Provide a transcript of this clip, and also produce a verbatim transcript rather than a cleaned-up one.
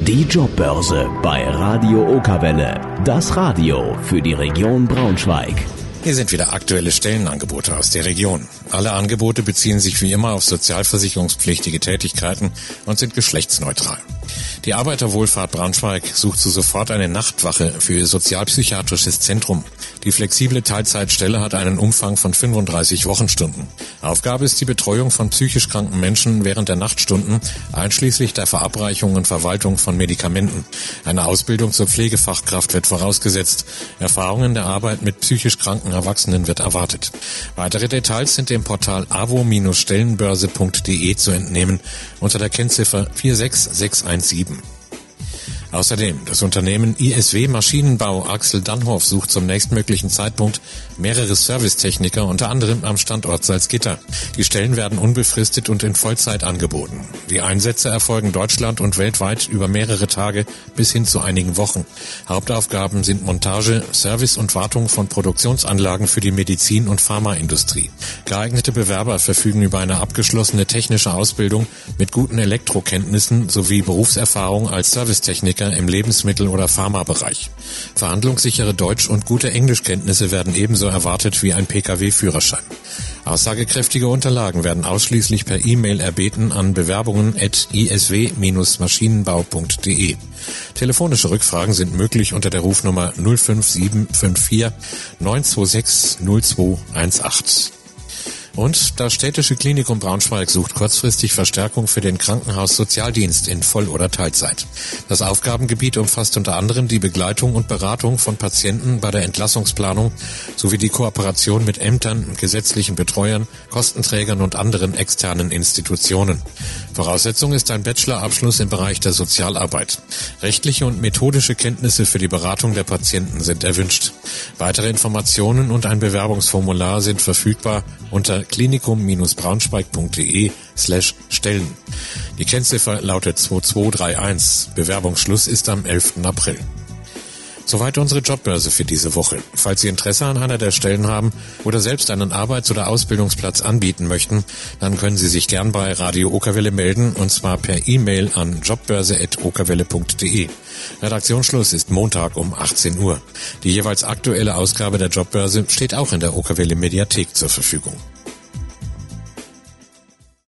Die Jobbörse bei Radio Okerwelle. Das Radio für die Region Braunschweig. Hier sind wieder aktuelle Stellenangebote aus der Region. Alle Angebote beziehen sich wie immer auf sozialversicherungspflichtige Tätigkeiten und sind geschlechtsneutral. Die Arbeiterwohlfahrt Braunschweig sucht zu sofort eine Nachtwache für ihr sozialpsychiatrisches Zentrum. Die flexible Teilzeitstelle hat einen Umfang von fünfunddreißig Wochenstunden. Aufgabe ist die Betreuung von psychisch kranken Menschen während der Nachtstunden, einschließlich der Verabreichung und Verwaltung von Medikamenten. Eine Ausbildung zur Pflegefachkraft wird vorausgesetzt. Erfahrung in der Arbeit mit psychisch kranken Erwachsenen wird erwartet. Weitere Details sind dem Portal avo Bindestrich stellenbörse punkt de zu entnehmen unter der Kennziffer vier sechs sechs eins sieben. Außerdem, das Unternehmen I S W Maschinenbau Axel Dannhoff sucht zum nächstmöglichen Zeitpunkt mehrere Servicetechniker, unter anderem am Standort Salzgitter. Die Stellen werden unbefristet und in Vollzeit angeboten. Die Einsätze erfolgen deutschland- und weltweit über mehrere Tage bis hin zu einigen Wochen. Hauptaufgaben sind Montage, Service und Wartung von Produktionsanlagen für die Medizin- und Pharmaindustrie. Geeignete Bewerber verfügen über eine abgeschlossene technische Ausbildung mit guten Elektrokenntnissen sowie Berufserfahrung als Servicetechniker im Lebensmittel- oder Pharmabereich. Verhandlungssichere Deutsch- und gute Englischkenntnisse werden ebenso erwartet wie ein P K W-Führerschein. Aussagekräftige Unterlagen werden ausschließlich per E-Mail erbeten an bewerbungen at i s w Bindestrich maschinenbau punkt de. Telefonische Rückfragen sind möglich unter der Rufnummer null fünf sieben fünf vier neun zwei sechs null zwei eins acht. Und das Städtische Klinikum Braunschweig sucht kurzfristig Verstärkung für den Krankenhaussozialdienst in Voll- oder Teilzeit. Das Aufgabengebiet umfasst unter anderem die Begleitung und Beratung von Patienten bei der Entlassungsplanung sowie die Kooperation mit Ämtern, gesetzlichen Betreuern, Kostenträgern und anderen externen Institutionen. Voraussetzung ist ein Bachelorabschluss im Bereich der Sozialarbeit. Rechtliche und methodische Kenntnisse für die Beratung der Patienten sind erwünscht. Weitere Informationen und ein Bewerbungsformular sind verfügbar unter klinikum-braunschweig punkt de slash Stellen. Die Kennziffer lautet zwei zwei drei eins. Bewerbungsschluss ist am elften April. Soweit unsere Jobbörse für diese Woche. Falls Sie Interesse an einer der Stellen haben oder selbst einen Arbeits- oder Ausbildungsplatz anbieten möchten, dann können Sie sich gern bei Radio Okerwelle melden, und zwar per E-Mail an jobbörse at okerwelle punkt de. Redaktionsschluss ist Montag um achtzehn Uhr. Die jeweils aktuelle Ausgabe der Jobbörse steht auch in der Okerwelle Mediathek zur Verfügung.